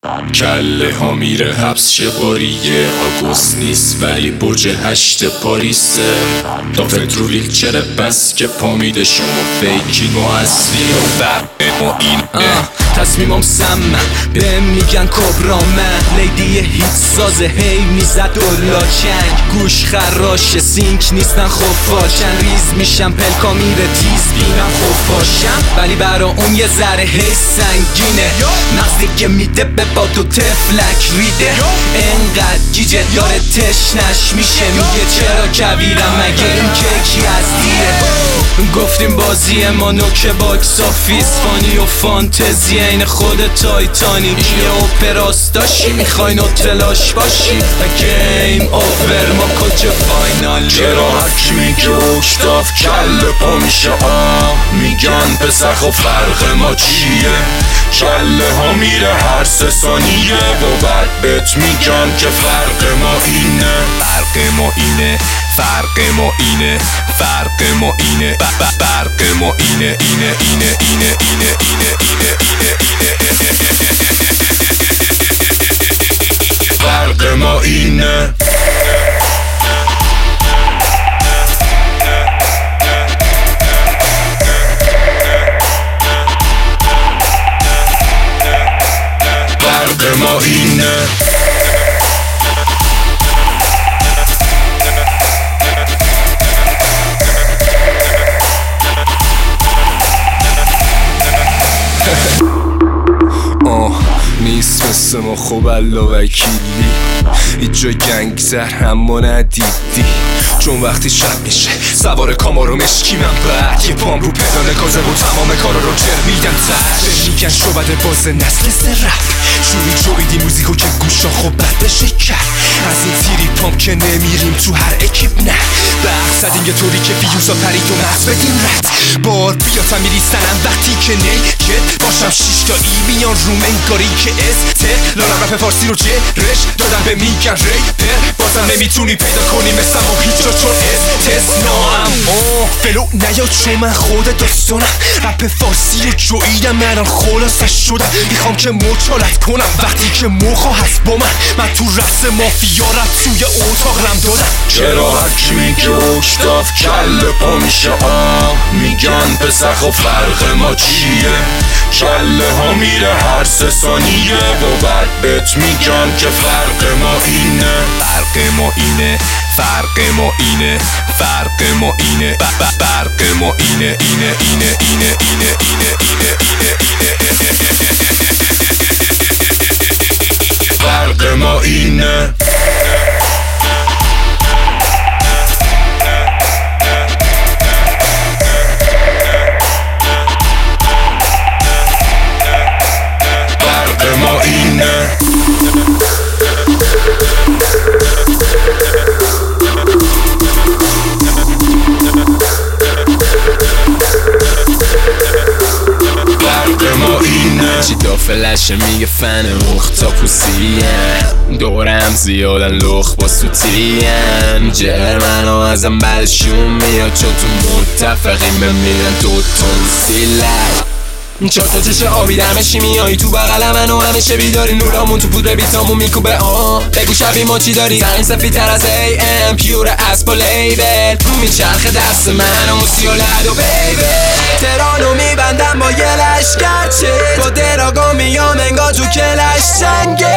کله ها میره حبس شباریه آگوست نیست ولی برج 8 پاریسه تا رو ویلچر بس که پا میده شما فیکین و اصلی و فرق ما اینه تصمیمم سمم به میگن کبرا من لیدی هیت سازه هی میزد دلا چنگ گوش خراشه سینک نیستن خفاشن ریز میشم پلکا میره تیز بینم خفاشم ولی برا اون یه ذره هی سنگینه مغزی که میده به باد و تفلک ریده انقدر گیجه یاره تشنش میشه میگه چرا کبیرم مگه این کیکی از دیره گفتیم بازی ما نوک باکس آفیس فانی و فانتزی این خود تایتانیک یه اپراست داشی میخوای نوتلاش باشی و گیم اوور ما کجا فاینال چرا هرکی میگه اکتاف کل پا میشه میگن پسر خب فرق ما چیه کله ها میره هر 3 ثانیه و بعد بهت میگن که فرق ما اینه فرق ما اینه فرق ما اینه فرق ما اینه فرق ما اینه اینه اینه اینه اینه اینه اینه فرق ما اینه فرق ما اینه نیست مثل ما خوب الله وکیلی هیچ جا گنگ زر همو ندیدی چون وقتی شب میشه سوار کامارو مشکی من بعد یه پام رو پدال گازه و تمام کارا رو جر میدن تر میگن شعبد باز نسل رفت جویدی موزیکو که گوشا خوب بد بشه کرد از این تیری پام که نمیریم تو هر اکیب نه برق زدیم یه طوری که فیوزا پرید و مغز بدیم رد بار بیاتم میریستنم وقتی که نیکت باشم 6 تا ای میان روم انگاری که استر لارم رپ فارسی رو جرش دادم به میگن ریپر بازم نمیتونی پیدا کنی مثلم و هیچ جا چون استثناام فلو نیا چون من خود داستانم رپ فارسی رو جویدم الان خلاصش شدم میخوام که مچالت کنم وقتی که موخا هست با من تو رقص مافیا رپ توی اتاق رم دادم چرا هرکی میگه اکتاف کله پا میشه میگن پسر خب فرق ما چیه کله ها میره هر 3 ثانیه و بعد بهت میگن که فرق ما اینه فرق ما اینه فرق ما اینه فرق ما اینه فرق ما اینه اینه اینه اینه اینه اینه اینه فرق ما اینه فرق ما اینه فرق ما اینه چی دافلش میگه فن اختاپوسیم دورم زیادن لخ با سوتیم جرمن ها ازم بعدشون میاد چون تو متفقیم بمیرن 2 تن سیلک چهار تا چشه آبی دمشی میایی تو بغل منو همیشه بیداری نورامون تو پودر بیتامون میکوبه بگو شبی ما چی داری زنگ سفیدتر از AM پیور اسب و لیبل میچرخه دست من و موسی و لد و بیبل ترانو میبندم با یه لشکرچه با دراگا میام انگار تو کلش جنگه